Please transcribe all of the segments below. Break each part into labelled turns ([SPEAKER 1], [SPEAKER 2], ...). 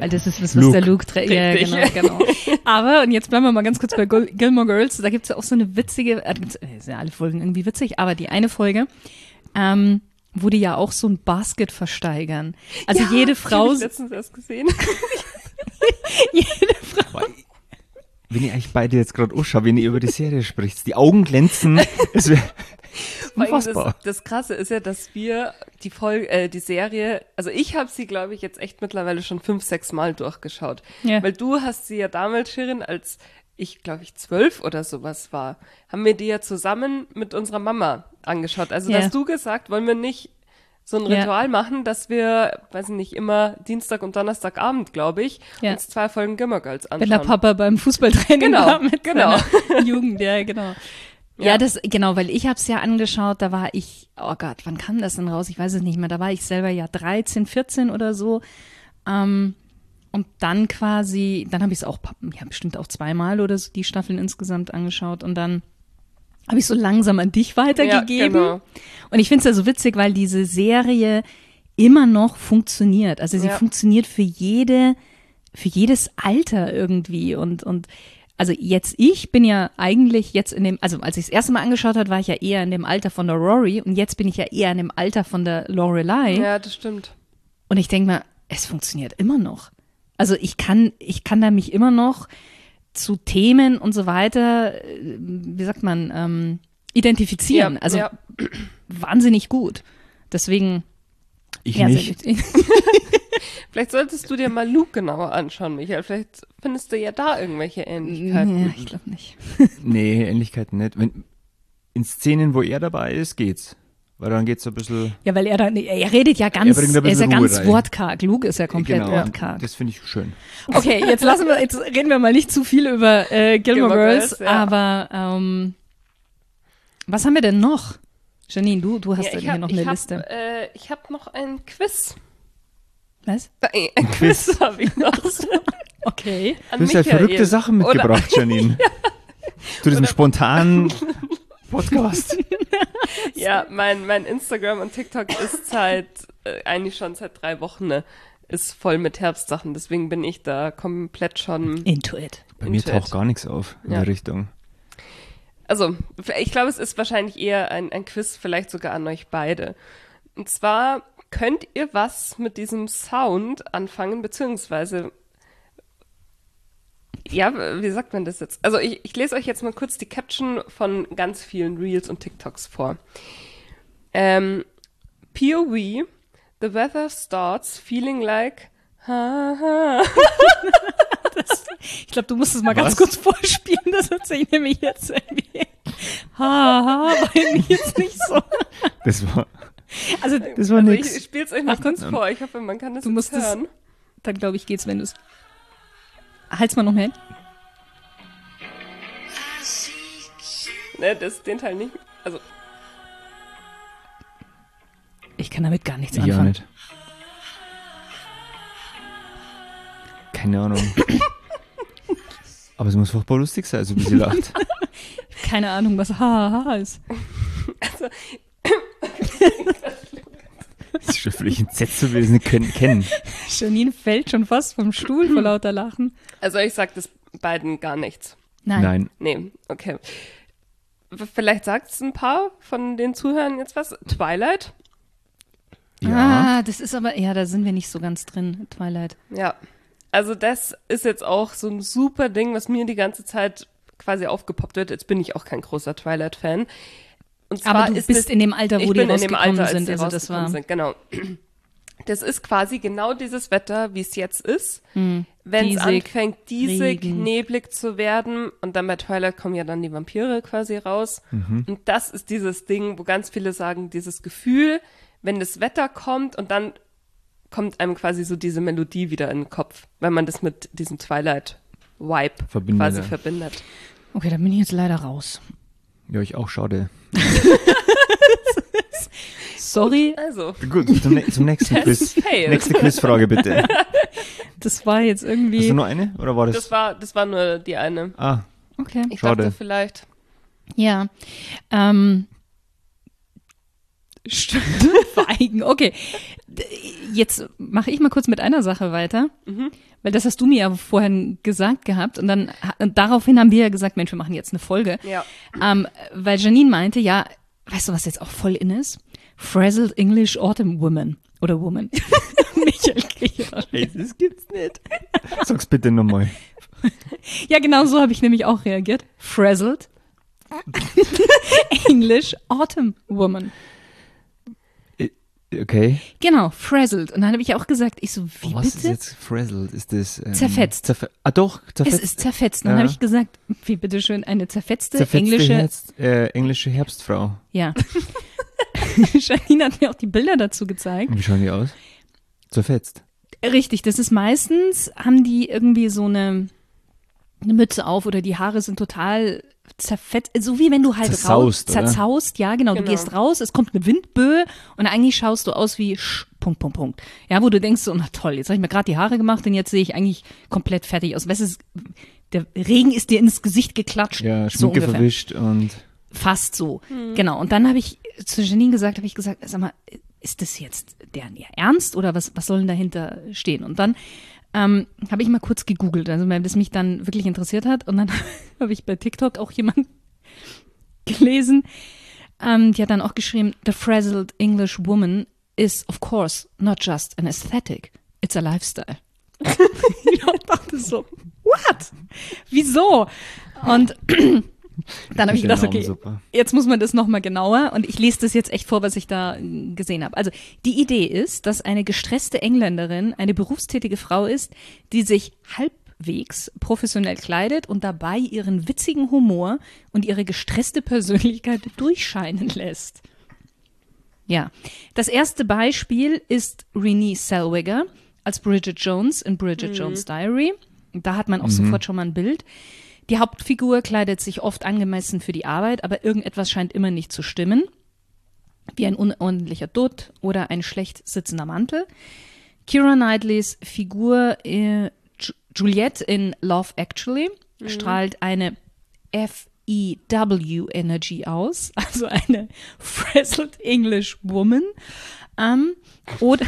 [SPEAKER 1] Weil das ist was der Luke trägt. Ja, genau. Aber, und jetzt bleiben wir mal ganz kurz bei Gilmore Girls, da gibt's ja auch so eine witzige, sind ja alle Folgen irgendwie witzig, aber die eine Folge, wo die ja auch so ein Basket versteigern. Also jede Frau.
[SPEAKER 2] Hab ich letztens erst gesehen.
[SPEAKER 1] Jede Frau.
[SPEAKER 3] Wenn ihr eigentlich beide jetzt gerade anschaut, wenn ihr über die Serie spricht, die Augen glänzen, es wäre unfassbar.
[SPEAKER 2] Das Krasse ist ja, dass wir die Serie, also ich habe sie, glaube ich, jetzt echt mittlerweile schon 5, 6 Mal durchgeschaut. Ja. Weil du hast sie ja damals, Shirin, als ich, glaube ich, 12 oder sowas war, haben wir die ja zusammen mit unserer Mama angeschaut. Also hast du gesagt, wollen wir nicht so ein Ritual machen, dass wir, weiß ich nicht, immer Dienstag und Donnerstagabend, glaube ich, uns 2 Folgen Gilmore Girls anschauen.
[SPEAKER 1] Wenn der Papa beim Fußballtraining war mit seiner Jugend, genau. Ja, genau, weil ich habe es ja angeschaut, da war ich, oh Gott, wann kam das denn raus? Ich weiß es nicht mehr, da war ich selber ja 13, 14 oder so. Und dann quasi, dann habe ich es auch, bestimmt auch 2-mal oder so die Staffeln insgesamt angeschaut und dann habe ich so langsam an dich weitergegeben. Ja, genau. Und ich finde es ja so witzig, weil diese Serie immer noch funktioniert. Also sie funktioniert für jedes Alter irgendwie. Und also ich bin ja eigentlich jetzt also als ich das erste Mal angeschaut habe, war ich ja eher in dem Alter von der Rory und jetzt bin ich ja eher in dem Alter von der Lorelai.
[SPEAKER 2] Ja, das stimmt.
[SPEAKER 1] Und ich denke mal, es funktioniert immer noch. Also ich kann da mich immer noch zu Themen und so weiter, wie sagt man, identifizieren. Wahnsinnig gut. Deswegen.
[SPEAKER 3] Ich nicht.
[SPEAKER 2] Vielleicht solltest du dir mal Luke genauer anschauen, Michael. Vielleicht findest du ja da irgendwelche Ähnlichkeiten.
[SPEAKER 1] Ja, ich glaube nicht.
[SPEAKER 3] Nee, Ähnlichkeiten nicht. In Szenen, wo er dabei ist, geht's. Weil dann geht's so ein bisschen.
[SPEAKER 1] Ja, weil er redet ja ganz, er ist ja ganz wortkarg. Luke ist ja komplett wortkarg.
[SPEAKER 3] Das finde ich schön.
[SPEAKER 1] Okay, jetzt reden wir mal nicht zu viel über Gilmore Girls, aber was haben wir denn noch? Janine, du hast hier noch eine Liste.
[SPEAKER 2] Ich habe noch ein Quiz.
[SPEAKER 1] Was?
[SPEAKER 2] Ein Quiz habe ich noch.
[SPEAKER 1] Okay.
[SPEAKER 3] Du hast ja verrückte Sachen mitgebracht, Janine. Zu diesem spontanen Podcast.
[SPEAKER 2] Ja, mein Instagram und TikTok ist eigentlich schon seit 3 Wochen, ist voll mit Herbstsachen. Deswegen bin ich da komplett schon
[SPEAKER 1] into it.
[SPEAKER 3] Bei mir taucht gar nichts auf in der Richtung.
[SPEAKER 2] Also, ich glaube, es ist wahrscheinlich eher ein Quiz, vielleicht sogar an euch beide. Und zwar könnt ihr was mit diesem Sound anfangen, beziehungsweise, wie sagt man das jetzt? Also ich lese euch jetzt mal kurz die Caption von ganz vielen Reels und TikToks vor. POV, the weather starts feeling like
[SPEAKER 1] ich glaube, du musst es mal ganz kurz vorspielen, das hört sich nämlich jetzt irgendwie war mir jetzt nicht so.
[SPEAKER 3] Das war
[SPEAKER 2] nichts. Ich spiele es euch mal kurz vor. Ich hoffe, man kann das jetzt hören.
[SPEAKER 1] Dann glaube ich, geht's, wenn du es. Halt's mal noch mehr hin.
[SPEAKER 2] Ne, den Teil nicht. Also.
[SPEAKER 1] Ich kann damit gar nichts anfangen.
[SPEAKER 3] Nicht. Keine Ahnung. Aber es muss furchtbar lustig sein, so wie sie lacht.
[SPEAKER 1] Keine Ahnung, was ha ist.
[SPEAKER 2] Also.
[SPEAKER 3] Das ist schon völlig entsetzt, so wie wir es nicht kennen.
[SPEAKER 1] Janine fällt schon fast vom Stuhl vor lauter Lachen.
[SPEAKER 2] Also ich sag das beiden gar nichts.
[SPEAKER 1] Nein.
[SPEAKER 2] Nee, okay. Vielleicht sagt es ein paar von den Zuhörern jetzt was. Twilight?
[SPEAKER 1] Ja. Das ist aber, da sind wir nicht so ganz drin, Twilight.
[SPEAKER 2] Ja, also das ist jetzt auch so ein super Ding, was mir die ganze Zeit quasi aufgepoppt wird. Jetzt bin ich auch kein großer Twilight-Fan. Und zwar
[SPEAKER 1] aber du bist in dem Alter, wo die rausgekommen sind. Also das war
[SPEAKER 2] genau. Das ist quasi genau dieses Wetter, wie es jetzt ist. Wenn es anfängt, diesig, neblig zu werden. Und dann bei Twilight kommen ja dann die Vampire quasi raus. Und das ist dieses Ding, wo ganz viele sagen, dieses Gefühl, wenn das Wetter kommt und dann kommt einem quasi so diese Melodie wieder in den Kopf, wenn man das mit diesem Twilight-Vibe quasi verbindet.
[SPEAKER 1] Okay, dann bin ich jetzt leider raus.
[SPEAKER 3] Ja, ich auch, schade.
[SPEAKER 1] Sorry.
[SPEAKER 2] Also.
[SPEAKER 3] Gut, zum nächsten Quiz. Nächste Quizfrage bitte.
[SPEAKER 1] Das war jetzt irgendwie.
[SPEAKER 3] Hast du nur eine? Oder war das?
[SPEAKER 2] Das war nur die eine.
[SPEAKER 3] Ah.
[SPEAKER 1] Okay.
[SPEAKER 2] Ich dachte vielleicht.
[SPEAKER 1] Ja. Schweigen. Okay. Jetzt mache ich mal kurz mit einer Sache weiter. Weil das hast du mir ja vorhin gesagt gehabt und daraufhin haben wir ja gesagt, Mensch, wir machen jetzt eine Folge.
[SPEAKER 2] Ja.
[SPEAKER 1] Weil Janine meinte, ja, weißt du, was jetzt auch voll in ist? Frazzled English Autumn Woman oder Woman. Michael Krieger.
[SPEAKER 3] Hey, das gibt's nicht. Sag's bitte nochmal.
[SPEAKER 1] Ja, genau so habe ich nämlich auch reagiert. Frazzled English Autumn Woman.
[SPEAKER 3] Okay.
[SPEAKER 1] Genau, frazzled. Und dann habe ich auch gesagt, wie
[SPEAKER 3] was
[SPEAKER 1] bitte?
[SPEAKER 3] Ist jetzt frazzled? Ist das
[SPEAKER 1] zerfetzt.
[SPEAKER 3] Doch, zerfetzt.
[SPEAKER 1] Es ist zerfetzt. Und dann habe ich gesagt, wie bitteschön, eine zerfetzte
[SPEAKER 3] englische Herbstfrau.
[SPEAKER 1] Ja. Janine hat mir auch die Bilder dazu gezeigt.
[SPEAKER 3] Und wie schauen die aus? Zerfetzt.
[SPEAKER 1] Richtig, das ist meistens, haben die irgendwie so eine Mütze auf oder die Haare sind total zerfetzt, so wie wenn du halt zerzaust, ja genau, du gehst raus, es kommt eine Windböe und eigentlich schaust du aus wie Punkt. Ja, wo du denkst so, na toll, jetzt habe ich mir gerade die Haare gemacht und jetzt sehe ich eigentlich komplett fertig aus. Weißt du, der Regen ist dir ins Gesicht geklatscht.
[SPEAKER 3] Ja, Schminke
[SPEAKER 1] so
[SPEAKER 3] verwischt und
[SPEAKER 1] fast so, genau. Und dann habe ich zu Janine gesagt, sag mal, ist das jetzt deren ihr Ernst oder was soll denn dahinter stehen? Und dann habe ich mal kurz gegoogelt, also weil das mich dann wirklich interessiert hat. Und dann habe ich bei TikTok auch jemanden gelesen, die hat dann auch geschrieben, the frazzled English woman is of course not just an aesthetic, it's a lifestyle. Ich dachte so, what? Wieso? Und dann habe ich gedacht, okay, jetzt muss man das nochmal genauer und ich lese das jetzt echt vor, was ich da gesehen habe. Also die Idee ist, dass eine gestresste Engländerin eine berufstätige Frau ist, die sich halbwegs professionell kleidet und dabei ihren witzigen Humor und ihre gestresste Persönlichkeit durchscheinen lässt. Ja, das erste Beispiel ist Renée Zellweger als Bridget Jones in Bridget Jones' Diary. Da hat man auch sofort schon mal ein Bild. Die Hauptfigur kleidet sich oft angemessen für die Arbeit, aber irgendetwas scheint immer nicht zu stimmen. Wie ein unordentlicher Dutt oder ein schlecht sitzender Mantel. Keira Knightleys Figur Juliette in Love Actually strahlt eine FEW-Energy aus, also eine frazzled English woman. Oder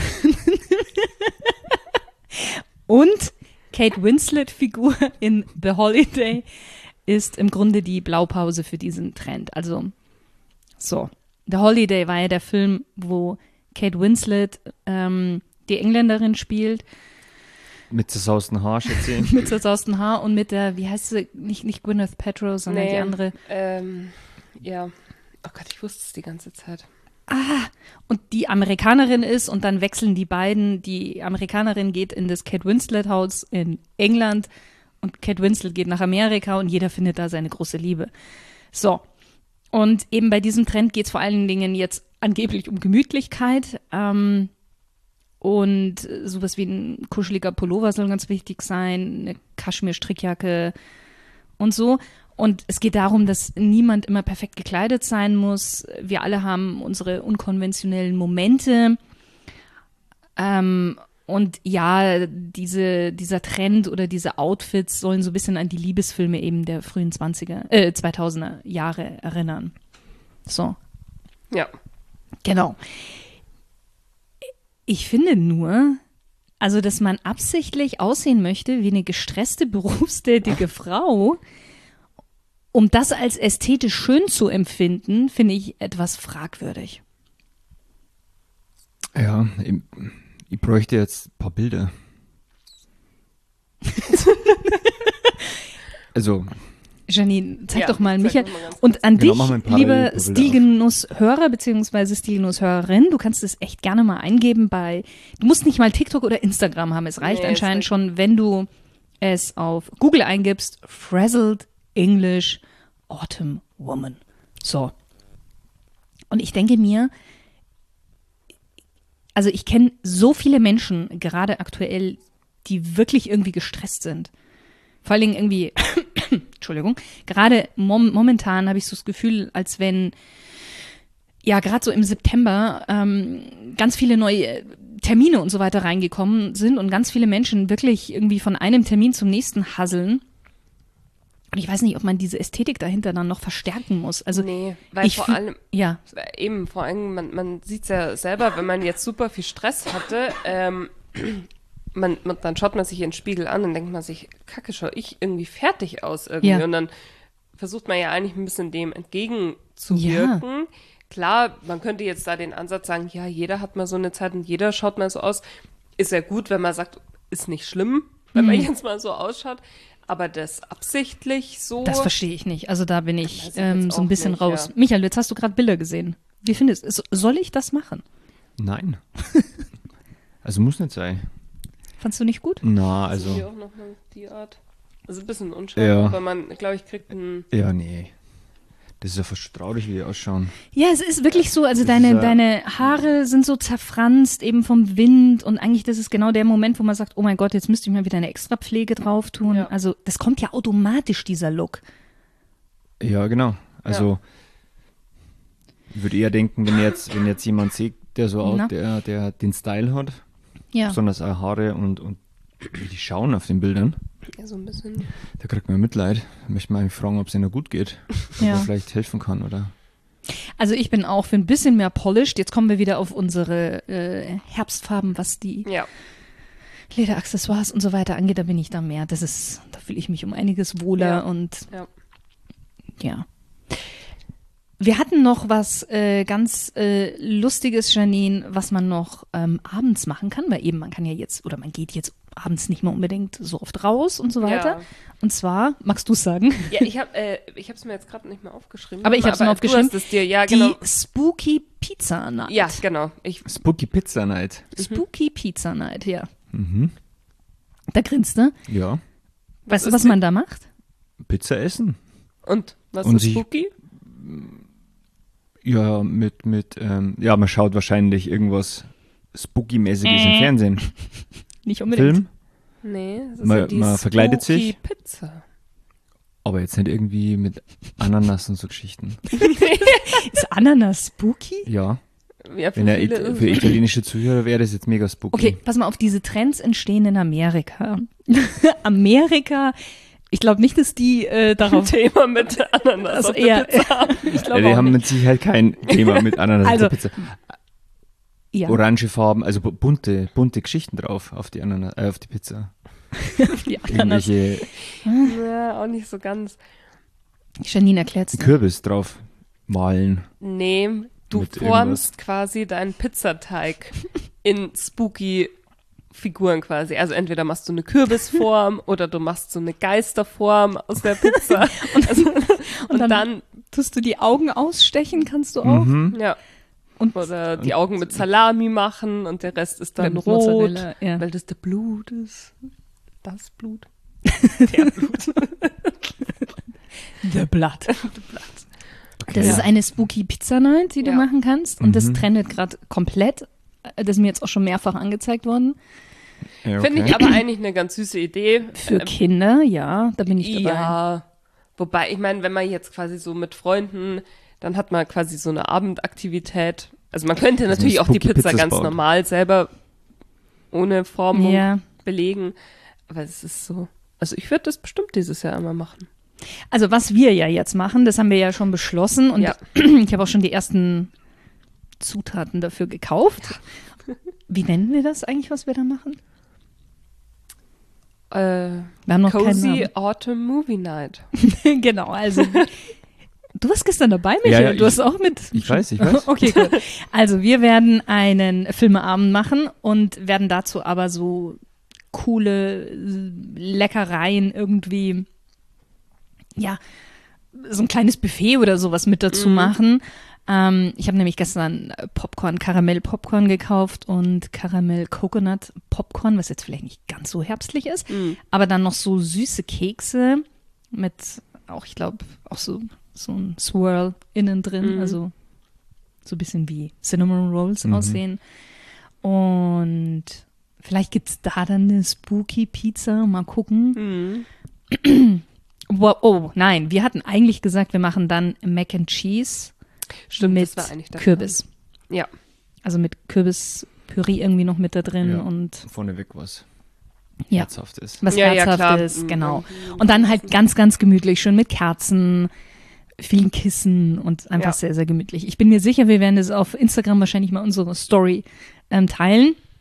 [SPEAKER 1] und Kate Winslet-Figur in The Holiday ist im Grunde die Blaupause für diesen Trend. Also, so. The Holiday war ja der Film, wo Kate Winslet die Engländerin spielt.
[SPEAKER 3] Mit zerzausten Haar, schätze ich.
[SPEAKER 1] Mit zerzausten Haar und mit der, wie heißt sie, nicht Gwyneth Paltrow, sondern die andere.
[SPEAKER 2] Ja. Oh Gott, ich wusste es die ganze Zeit.
[SPEAKER 1] Und die Amerikanerin ist und dann wechseln die beiden. Die Amerikanerin geht in das Kate Winslet Haus in England und Kate Winslet geht nach Amerika und jeder findet da seine große Liebe. So. Und eben bei diesem Trend geht es vor allen Dingen jetzt angeblich um Gemütlichkeit. Und sowas wie ein kuscheliger Pullover soll ganz wichtig sein, eine Kaschmir-Strickjacke und so. Und es geht darum, dass niemand immer perfekt gekleidet sein muss. Wir alle haben unsere unkonventionellen Momente. Und ja, dieser Trend oder diese Outfits sollen so ein bisschen an die Liebesfilme eben der frühen 2000er Jahre erinnern. So.
[SPEAKER 2] Ja.
[SPEAKER 1] Genau. Ich finde nur, also dass man absichtlich aussehen möchte wie eine gestresste, berufstätige Frau, um das als ästhetisch schön zu empfinden, finde ich etwas fragwürdig.
[SPEAKER 3] Ja, ich bräuchte jetzt ein paar Bilder. Also.
[SPEAKER 1] Janine, zeig doch mal Michael. Und an dich, liebe Stilgenuss-Hörer bzw. Stilgenuss-Hörerin, du kannst es echt gerne mal eingeben du musst nicht mal TikTok oder Instagram haben. Es reicht anscheinend schon, wenn du es auf Google eingibst, Frazzled English Autumn Woman. So. Und ich denke mir, also ich kenne so viele Menschen, gerade aktuell, die wirklich irgendwie gestresst sind. Vor allen Dingen irgendwie, Entschuldigung, gerade momentan habe ich so das Gefühl, als wenn, ja, gerade so im September ganz viele neue Termine und so weiter reingekommen sind und ganz viele Menschen wirklich irgendwie von einem Termin zum nächsten hasseln. Und ich weiß nicht, ob man diese Ästhetik dahinter dann noch verstärken muss. Also
[SPEAKER 2] nee, weil vor allem, man sieht es ja selber, wenn man jetzt super viel Stress hatte, dann schaut man sich in den Spiegel an und denkt man sich, Kacke, schau ich irgendwie fertig aus irgendwie.
[SPEAKER 1] Ja.
[SPEAKER 2] Und dann versucht man ja eigentlich ein bisschen dem entgegenzuwirken. Ja. Klar, man könnte jetzt da den Ansatz sagen, ja, jeder hat mal so eine Zeit und jeder schaut mal so aus. Ist ja gut, wenn man sagt, ist nicht schlimm, wenn man jetzt mal so aussausschaut. Aber das absichtlich so.
[SPEAKER 1] Das verstehe ich nicht. Also da bin ich so ein bisschen nicht, raus. Ja. Michael, jetzt hast du gerade Bilder gesehen. Wie findest du es? Soll ich das machen?
[SPEAKER 3] Nein. Also muss nicht sein.
[SPEAKER 1] Fandst du nicht gut?
[SPEAKER 3] Na, also.
[SPEAKER 2] Hier auch nochmal die Art. Also ein bisschen unscharf, aber man, glaube ich, kriegt einen.
[SPEAKER 3] Ja, nee. Das ist ja fast traurig, wie die ausschauen.
[SPEAKER 1] Ja, es ist wirklich so, also deine Haare sind so zerfranst eben vom Wind und eigentlich das ist genau der Moment, wo man sagt, oh mein Gott, jetzt müsste ich mal wieder eine Extrapflege drauf tun. Ja. Also das kommt ja automatisch, dieser Look.
[SPEAKER 3] Ja, genau. Also ich würde eher denken, wenn jetzt jemand sieht, der so der den Style hat, besonders auch Haare und wie die schauen auf den Bildern.
[SPEAKER 2] Ja, so ein bisschen.
[SPEAKER 3] Da kriegt man Mitleid. Da möchte man eigentlich fragen, ob es ihnen gut geht. Ob er vielleicht helfen kann, oder?
[SPEAKER 1] Also ich bin auch für ein bisschen mehr polished. Jetzt kommen wir wieder auf unsere Herbstfarben, was die Lederaccessoires und so weiter angeht. Da bin ich da mehr. Da fühle ich mich um einiges wohler und ja. Wir hatten noch was ganz Lustiges, Janine, was man noch abends machen kann, weil eben man geht jetzt abends nicht mehr unbedingt so oft raus und so weiter. Ja. Und zwar, magst du es sagen?
[SPEAKER 2] Ja, ich habe es mir jetzt gerade nicht mehr aufgeschrieben.
[SPEAKER 1] Aber ich habe es mir aufgeschrieben.
[SPEAKER 2] Du hast es dir, ja, genau.
[SPEAKER 1] Die Spooky Pizza Night.
[SPEAKER 2] Ja, genau.
[SPEAKER 3] Spooky Pizza Night.
[SPEAKER 1] Spooky Pizza Night, ja.
[SPEAKER 3] Mhm.
[SPEAKER 1] Da grinst du.
[SPEAKER 3] Ja.
[SPEAKER 1] Weißt du, was man da macht?
[SPEAKER 3] Pizza essen.
[SPEAKER 2] Und was ist spooky?
[SPEAKER 3] Ja, man schaut wahrscheinlich irgendwas Spooky-mäßiges im Fernsehen.
[SPEAKER 1] Nicht unbedingt.
[SPEAKER 3] Film?
[SPEAKER 2] Nee, das ist
[SPEAKER 3] man verkleidet sich.
[SPEAKER 2] Pizza.
[SPEAKER 3] Aber jetzt nicht irgendwie mit Ananas und so Geschichten.
[SPEAKER 1] Ist Ananas spooky?
[SPEAKER 3] Ja. Wenn für italienische Zuhörer wäre das jetzt mega spooky.
[SPEAKER 1] Okay, pass mal auf, diese Trends entstehen in Amerika. Ich glaube nicht, dass die darauf...
[SPEAKER 2] Thema mit Ananas auf der Pizza.
[SPEAKER 3] Die haben mit Sicherheit kein Thema mit Ananas auf der Pizza. Ja. Orange Farben, also bunte Geschichten drauf auf die Pizza.
[SPEAKER 1] Die Ananas.
[SPEAKER 2] Ja, auch nicht so ganz.
[SPEAKER 1] Janine erklärt's.
[SPEAKER 3] Kürbis drauf malen.
[SPEAKER 2] Nee, du formst quasi deinen Pizzateig in spooky Figuren quasi. Also entweder machst du eine Kürbisform oder du machst so eine Geisterform aus der Pizza.
[SPEAKER 1] und dann tust du die Augen ausstechen, kannst du auch.
[SPEAKER 3] Mhm.
[SPEAKER 2] Ja. Oder die Augen mit Salami machen und der Rest ist dann rot, weil das der Blut ist. Das Blut. Der Blut.
[SPEAKER 1] The Blood. Das ist eine Spooky Pizza Night, die du machen kannst. Und das trendet gerade komplett. Das ist mir jetzt auch schon mehrfach angezeigt worden.
[SPEAKER 3] Ja,
[SPEAKER 2] Finde ich aber eigentlich eine ganz süße Idee.
[SPEAKER 1] Für Kinder, ja, da bin ich dabei.
[SPEAKER 2] Ja, wobei, ich meine, wenn man jetzt quasi so mit Freunden, dann hat man quasi so eine Abendaktivität. Also man könnte natürlich auch die Pizza ganz normal selber ohne Formung belegen. Aber es ist so, also ich würde das bestimmt dieses Jahr einmal machen.
[SPEAKER 1] Also was wir ja jetzt machen, das haben wir ja schon beschlossen und ich habe auch schon die ersten Zutaten dafür gekauft. Wie nennen wir das eigentlich, was wir da machen?
[SPEAKER 2] Wir haben noch Cozy Autumn Movie Night.
[SPEAKER 1] Genau, also du warst gestern dabei, Michael. Ja, du hast auch mit.
[SPEAKER 3] Ich weiß.
[SPEAKER 1] Okay, gut. Also wir werden einen Filmeabend machen und werden dazu aber so coole Leckereien irgendwie, ja, so ein kleines Buffet oder sowas mit dazu machen. Ich habe nämlich gestern Karamell-Popcorn gekauft und Karamell-Coconut-Popcorn, was jetzt vielleicht nicht ganz so herbstlich ist, aber dann noch so süße Kekse mit auch, ich glaube, auch so ein Swirl innen drin, also so ein bisschen wie Cinnamon Rolls aussehen. Und vielleicht gibt es da dann eine Spooky Pizza, mal gucken. Oh, nein, wir hatten eigentlich gesagt, wir machen dann Mac and Cheese.
[SPEAKER 2] Stimmt,
[SPEAKER 1] mit
[SPEAKER 2] das war eigentlich
[SPEAKER 1] Kürbis.
[SPEAKER 2] Ja.
[SPEAKER 1] Also mit Kürbispüree irgendwie noch mit da drin und
[SPEAKER 3] vorneweg was
[SPEAKER 1] ja.
[SPEAKER 3] Herzhaftes.
[SPEAKER 1] Was Herzhaftes, genau. Und dann halt ganz, ganz gemütlich, schön mit Kerzen, vielen Kissen und einfach sehr, sehr gemütlich. Ich bin mir sicher, wir werden das auf Instagram wahrscheinlich mal unsere Story teilen.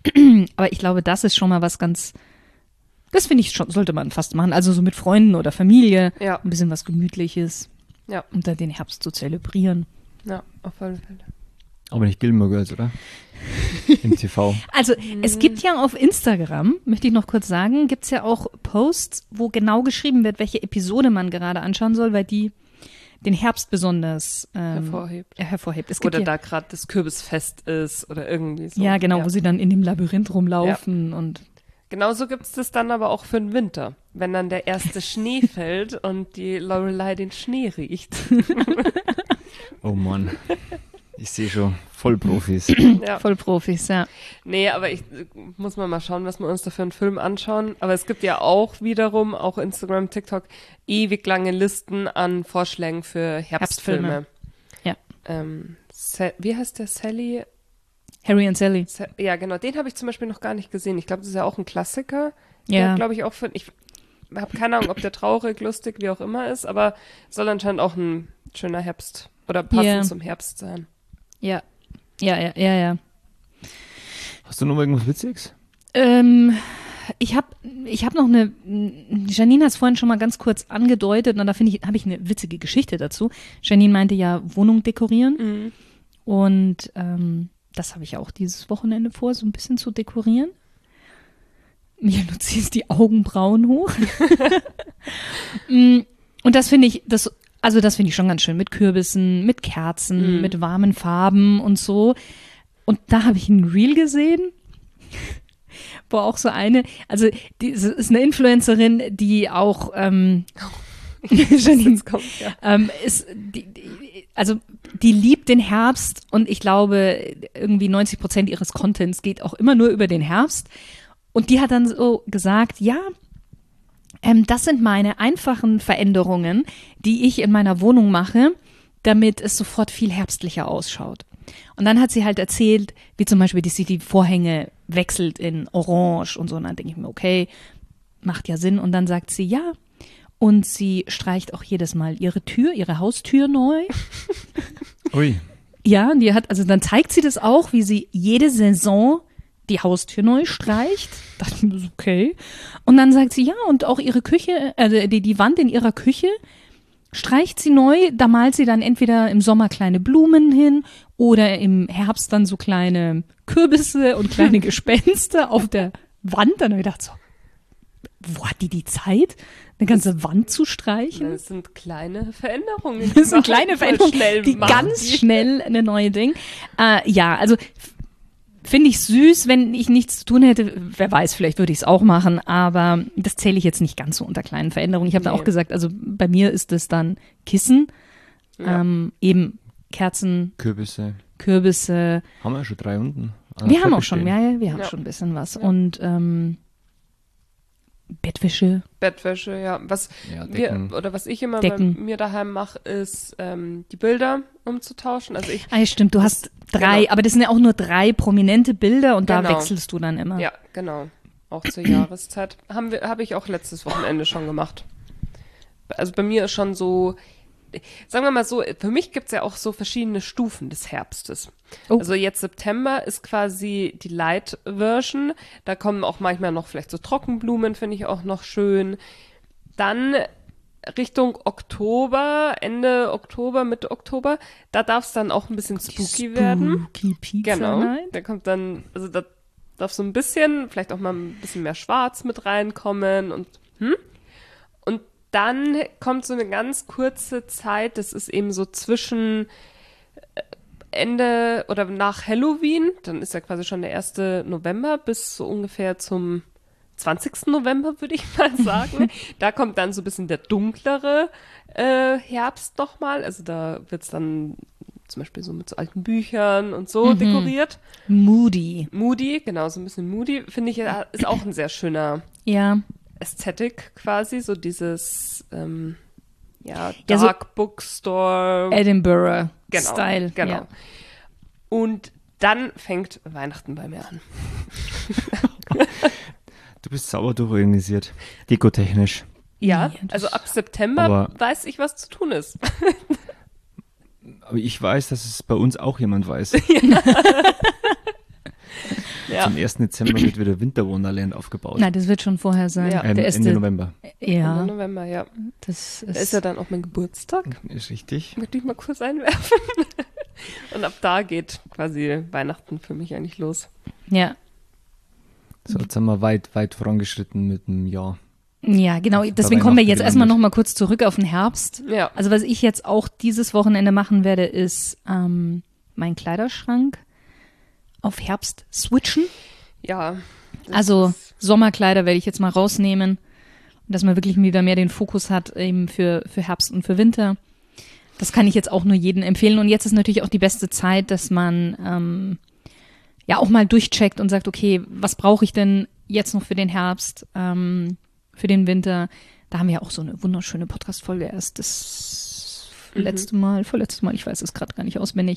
[SPEAKER 1] Aber ich glaube, das ist schon mal was ganz, das finde ich schon, sollte man fast machen. Also so mit Freunden oder Familie, ein bisschen was Gemütliches.
[SPEAKER 2] Ja.
[SPEAKER 1] Und dann den Herbst zu zelebrieren.
[SPEAKER 2] Ja, auf alle Fälle.
[SPEAKER 3] Aber nicht Gilmore Girls, oder? Im TV.
[SPEAKER 1] Also es gibt ja auf Instagram, möchte ich noch kurz sagen, gibt es ja auch Posts, wo genau geschrieben wird, welche Episode man gerade anschauen soll, weil die den Herbst besonders hervorhebt. Es gibt
[SPEAKER 2] oder da gerade das Kürbisfest ist oder irgendwie so.
[SPEAKER 1] Ja, genau, wo sie dann in dem Labyrinth rumlaufen und
[SPEAKER 2] genauso gibt es das dann aber auch für den Winter, wenn dann der erste Schnee fällt und die Lorelei den Schnee riecht.
[SPEAKER 3] Oh Mann, ich sehe schon, Vollprofis.
[SPEAKER 2] Ja.
[SPEAKER 1] Vollprofis, ja.
[SPEAKER 2] Nee, aber muss mal schauen, was wir uns da für einen Film anschauen. Aber es gibt ja auch wiederum, auch Instagram, TikTok, ewig lange Listen an Vorschlägen für Herbstfilme.
[SPEAKER 1] Ja.
[SPEAKER 2] Wie heißt der? Sally?
[SPEAKER 1] Harry and Sally.
[SPEAKER 2] Ja, genau. Den habe ich zum Beispiel noch gar nicht gesehen. Ich glaube, das ist ja auch ein Klassiker.
[SPEAKER 1] Ja.
[SPEAKER 2] Glaube ich auch ich habe keine Ahnung, ob der traurig, lustig, wie auch immer ist, aber soll anscheinend auch ein schöner Herbst oder passend zum Herbst sein.
[SPEAKER 1] Ja.
[SPEAKER 3] Hast du noch irgendwas Witziges?
[SPEAKER 1] Ich hab noch Janine hat es vorhin schon mal ganz kurz angedeutet und da habe ich eine witzige Geschichte dazu. Janine meinte ja Wohnung dekorieren und das habe ich auch dieses Wochenende vor, so ein bisschen zu dekorieren. Du ziehst die Augenbrauen hoch. Und das finde ich, das finde ich schon ganz schön mit Kürbissen, mit Kerzen, mit warmen Farben und so. Und da habe ich ein Reel gesehen, wo auch so eine, also die ist eine Influencerin, die auch Janine kommt, die liebt den Herbst und ich glaube, irgendwie 90% ihres Contents geht auch immer nur über den Herbst. Und die hat dann so gesagt, das sind meine einfachen Veränderungen, die ich in meiner Wohnung mache, damit es sofort viel herbstlicher ausschaut. Und dann hat sie halt erzählt, wie zum Beispiel, dass sie die Vorhänge wechselt in Orange und so. Und dann denke ich mir, okay, macht ja Sinn. Und dann sagt sie, ja. Und sie streicht auch jedes Mal ihre Haustür neu.
[SPEAKER 3] Ui.
[SPEAKER 1] Ja, dann zeigt sie das auch, wie sie jede Saison die Haustür neu streicht. Da dachte ich mir so, okay. Und dann sagt sie, ja, und auch ihre Küche, also die Wand in ihrer Küche streicht sie neu. Da malt sie dann entweder im Sommer kleine Blumen hin oder im Herbst dann so kleine Kürbisse und kleine Gespenster auf der Wand. Dann habe ich gedacht so, wo hat die Zeit, eine ganze Wand zu streichen?
[SPEAKER 2] Das sind kleine Veränderungen.
[SPEAKER 1] Das sind kleine Veränderungen, die ganz schnell eine neue Ding. Ja, also finde ich süß, wenn ich nichts zu tun hätte. Wer weiß, vielleicht würde ich es auch machen, aber das zähle ich jetzt nicht ganz so unter kleinen Veränderungen. Ich habe da auch gesagt, also bei mir ist es dann Kissen, eben Kerzen,
[SPEAKER 3] Kürbisse.
[SPEAKER 1] Haben
[SPEAKER 3] wir schon 3 unten?
[SPEAKER 1] Wir haben auch schon, wir haben schon ein bisschen was. Ja. Und Bettwäsche,
[SPEAKER 2] ja. Was ich immer bei mir daheim mache, ist die Bilder umzutauschen. Also
[SPEAKER 1] stimmt, du hast 3, aber das sind ja auch nur 3 prominente Bilder und da wechselst du dann immer.
[SPEAKER 2] Ja, genau. Auch zur Jahreszeit. Habe ich auch letztes Wochenende schon gemacht. Also bei mir ist schon so, sagen wir mal so, für mich gibt es ja auch so verschiedene Stufen des Herbstes. Oh. Also jetzt September ist quasi die Light-Version. Da kommen auch manchmal noch vielleicht so Trockenblumen, finde ich auch noch schön. Dann Richtung Oktober, Ende Oktober, Mitte Oktober, da darf es dann auch ein bisschen spooky werden.
[SPEAKER 1] Spooky Pizza Night.
[SPEAKER 2] Da kommt dann, also da darf so ein bisschen, vielleicht auch mal ein bisschen mehr Schwarz mit reinkommen und dann kommt so eine ganz kurze Zeit, das ist eben so zwischen Ende oder nach Halloween, dann ist ja quasi schon der 1. November bis so ungefähr zum 20. November, würde ich mal sagen. Da kommt dann so ein bisschen der dunklere Herbst nochmal. Also da wird es dann zum Beispiel so mit so alten Büchern und so dekoriert.
[SPEAKER 1] Moody,
[SPEAKER 2] genau, so ein bisschen moody. Finde ich, ist auch ein sehr schöner Ästhetik quasi. So dieses Dark Bookstore.
[SPEAKER 1] Edinburgh Style.
[SPEAKER 2] Genau. Ja. Und dann fängt Weihnachten bei mir an.
[SPEAKER 3] Du bist sauber durchorganisiert, dekotechnisch.
[SPEAKER 2] Ja, also ab September weiß ich, was zu tun ist.
[SPEAKER 3] Aber ich weiß, dass es bei uns auch jemand weiß. Zum 1. Dezember wird wieder Winterwonderland aufgebaut.
[SPEAKER 1] Nein, das wird schon vorher sein.
[SPEAKER 2] Ja.
[SPEAKER 3] Ende November.
[SPEAKER 1] Ja.
[SPEAKER 2] Ende November, ja.
[SPEAKER 1] Das
[SPEAKER 2] ist ja dann auch mein Geburtstag.
[SPEAKER 3] Ist richtig.
[SPEAKER 2] Möchte ich mal kurz einwerfen. Und ab da geht quasi Weihnachten für mich eigentlich los.
[SPEAKER 1] Ja.
[SPEAKER 3] So, jetzt haben wir weit vorangeschritten mit einem Jahr.
[SPEAKER 1] Ja, genau. Deswegen kommen wir jetzt erstmal noch mal kurz zurück auf den Herbst.
[SPEAKER 2] Ja.
[SPEAKER 1] Also was ich jetzt auch dieses Wochenende machen werde, ist meinen Kleiderschrank auf Herbst switchen.
[SPEAKER 2] Ja.
[SPEAKER 1] Also Sommerkleider werde ich jetzt mal rausnehmen, dass man wirklich wieder mehr den Fokus hat eben für Herbst und für Winter. Das kann ich jetzt auch nur jedem empfehlen. Und jetzt ist natürlich auch die beste Zeit, dass man ja auch mal durchcheckt und sagt, okay, was brauche ich denn jetzt noch für den Herbst, für den Winter? Da haben wir ja auch so eine wunderschöne Podcast-Folge erst das vorletzte Mal, ich weiß es gerade gar nicht auswendig,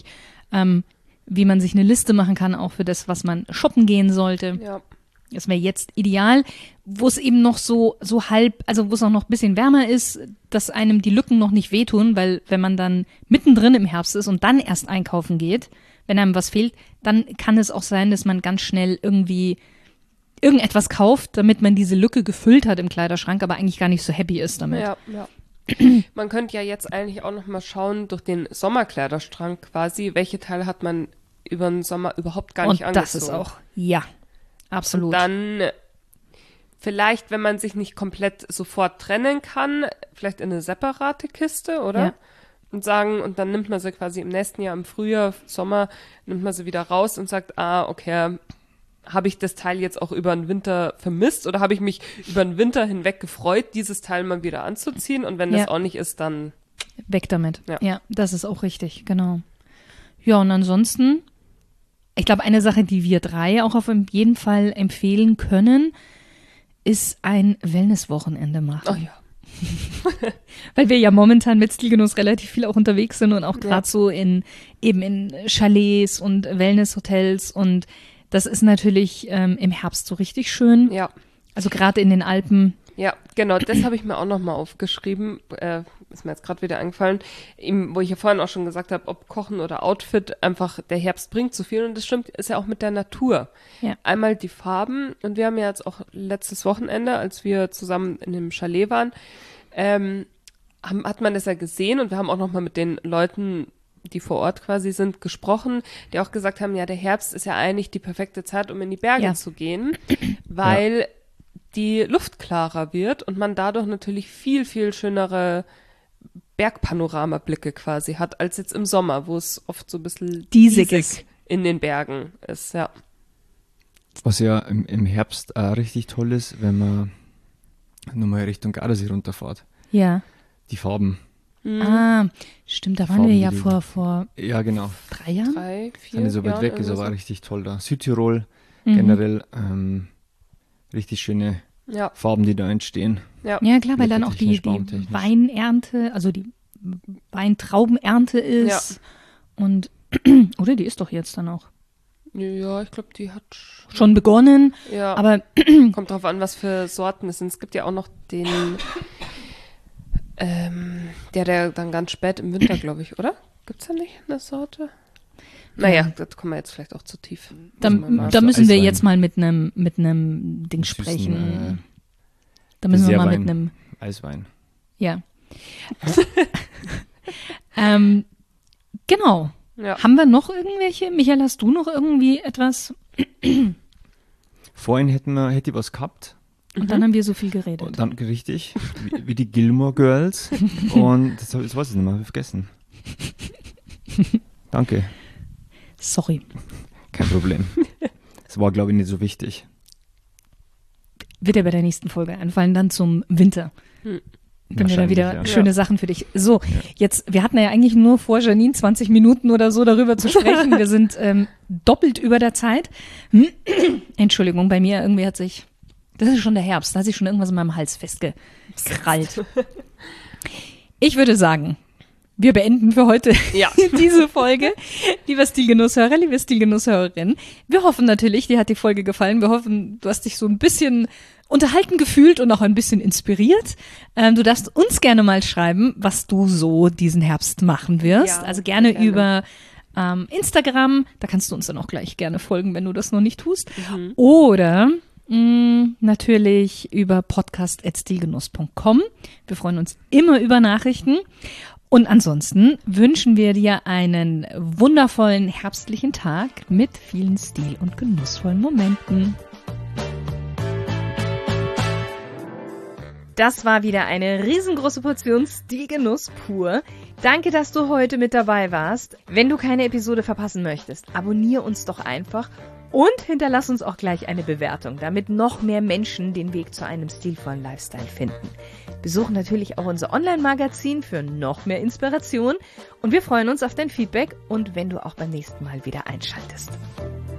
[SPEAKER 1] wie man sich eine Liste machen kann, auch für das, was man shoppen gehen sollte.
[SPEAKER 2] Ja.
[SPEAKER 1] Das wäre jetzt ideal, wo es eben noch so halb, also wo es auch noch ein bisschen wärmer ist, dass einem die Lücken noch nicht wehtun, weil wenn man dann mittendrin im Herbst ist und dann erst einkaufen geht, wenn einem was fehlt, dann kann es auch sein, dass man ganz schnell irgendwie irgendetwas kauft, damit man diese Lücke gefüllt hat im Kleiderschrank, aber eigentlich gar nicht so happy ist damit.
[SPEAKER 2] Ja. Man könnte ja jetzt eigentlich auch noch mal schauen durch den Sommerkleiderschrank quasi, welche Teile hat man über den Sommer überhaupt gar nicht angezogen.
[SPEAKER 1] Und das ist auch, ja, absolut.
[SPEAKER 2] Und dann vielleicht, wenn man sich nicht komplett sofort trennen kann, vielleicht in eine separate Kiste, oder?
[SPEAKER 1] Ja.
[SPEAKER 2] Und dann nimmt man sie quasi im nächsten Jahr, im Frühjahr, Sommer, nimmt man sie wieder raus und sagt, okay, habe ich das Teil jetzt auch über den Winter vermisst oder habe ich mich über den Winter hinweg gefreut, dieses Teil mal wieder anzuziehen? Und wenn das auch nicht ist, dann
[SPEAKER 1] weg damit. Ja, das ist auch richtig, genau. Ja, und ansonsten, ich glaube, eine Sache, die wir drei auch auf jeden Fall empfehlen können, ist ein Wellnesswochenende machen.
[SPEAKER 2] Oh ja.
[SPEAKER 1] Weil wir ja momentan mit Stilgenuss relativ viel auch unterwegs sind und auch gerade so in Chalets und Wellnesshotels, und das ist natürlich im Herbst so richtig schön.
[SPEAKER 2] Ja.
[SPEAKER 1] Also gerade in den Alpen.
[SPEAKER 2] Ja, genau, das habe ich mir auch nochmal aufgeschrieben, ist mir jetzt gerade wieder eingefallen, eben, wo ich ja vorhin auch schon gesagt habe, ob Kochen oder Outfit, einfach der Herbst bringt so viel, und das stimmt, ist ja auch mit der Natur.
[SPEAKER 1] Ja.
[SPEAKER 2] Einmal die Farben, und wir haben ja jetzt auch letztes Wochenende, als wir zusammen in dem Chalet waren, hat man das ja gesehen, und wir haben auch nochmal mit den Leuten, die vor Ort quasi sind, gesprochen, die auch gesagt haben, ja, der Herbst ist ja eigentlich die perfekte Zeit, um in die Berge zu gehen, weil die Luft klarer wird und man dadurch natürlich viel, viel schönere Bergpanoramablicke quasi hat, als jetzt im Sommer, wo es oft so ein bisschen diesig in den Bergen ist, ja.
[SPEAKER 3] Was ja im Herbst auch richtig toll ist, wenn man nochmal Richtung Gardasee runterfährt.
[SPEAKER 1] Ja.
[SPEAKER 3] Die Farben.
[SPEAKER 1] Ah, stimmt, da waren wir ja vor
[SPEAKER 3] ja, genau.
[SPEAKER 1] 3 Jahren?
[SPEAKER 2] 3, 4
[SPEAKER 3] Sind so weit
[SPEAKER 2] Jahren
[SPEAKER 3] weg, ist aber
[SPEAKER 2] so.
[SPEAKER 3] richtig toll da. Südtirol generell richtig schöne Farben, die da entstehen.
[SPEAKER 2] Ja,
[SPEAKER 1] klar, weil dann auch die Weinernte, also die Weintraubenernte ist.
[SPEAKER 2] Ja.
[SPEAKER 1] Und, oder die ist doch jetzt dann auch.
[SPEAKER 2] Ja, ich glaube, die hat
[SPEAKER 1] schon begonnen.
[SPEAKER 2] Ja,
[SPEAKER 1] aber
[SPEAKER 2] kommt drauf an, was für Sorten es sind. Es gibt ja auch noch den, der dann ganz spät im Winter, glaube ich, oder? Gibt's da nicht eine Sorte? Naja, das kommen wir jetzt vielleicht auch zu tief.
[SPEAKER 1] Da müssen wir jetzt mal mit einem Ding sprechen. Da müssen wir mal mit einem
[SPEAKER 3] Eiswein.
[SPEAKER 1] Ja. Genau.
[SPEAKER 2] Ja.
[SPEAKER 1] Haben wir noch irgendwelche? Michael, hast du noch irgendwie etwas?
[SPEAKER 3] Vorhin hätte ich was gehabt.
[SPEAKER 1] Und dann haben wir so viel geredet.
[SPEAKER 3] Und dann richtig, wie die Gilmore Girls. Und das weiß ich nicht mehr, habe ich vergessen. Danke.
[SPEAKER 1] Sorry.
[SPEAKER 3] Kein Problem. Das war, glaube ich, nicht so wichtig.
[SPEAKER 1] Wird ja bei der nächsten Folge einfallen, dann zum Winter. Wenn wir da wieder schöne Sachen für dich. So, jetzt, wir hatten ja eigentlich nur vor, Janine 20 Minuten oder so darüber zu sprechen. Wir sind doppelt über der Zeit. Entschuldigung, bei mir irgendwie das ist schon der Herbst, da hat sich schon irgendwas in meinem Hals festgekrallt. Ich würde sagen, wir beenden für heute diese Folge. Lieber Stilgenusshörer, liebe Stilgenusshörerin, wir hoffen natürlich, dir hat die Folge gefallen. Wir hoffen, du hast dich so ein bisschen unterhalten gefühlt und auch ein bisschen inspiriert. Du darfst uns gerne mal schreiben, was du so diesen Herbst machen wirst.
[SPEAKER 2] Ja,
[SPEAKER 1] also gerne über Instagram. Da kannst du uns dann auch gleich gerne folgen, wenn du das noch nicht tust. Oder natürlich über podcast@stilgenuss.com. Wir freuen uns immer über Nachrichten. Und ansonsten wünschen wir dir einen wundervollen herbstlichen Tag mit vielen stil- und genussvollen Momenten. Das war wieder eine riesengroße Portion Stilgenuss pur. Danke, dass du heute mit dabei warst. Wenn du keine Episode verpassen möchtest, abonniere uns doch einfach und hinterlass uns auch gleich eine Bewertung, damit noch mehr Menschen den Weg zu einem stilvollen Lifestyle finden. Besuch natürlich auch unser Online-Magazin für noch mehr Inspiration und wir freuen uns auf dein Feedback und wenn du auch beim nächsten Mal wieder einschaltest.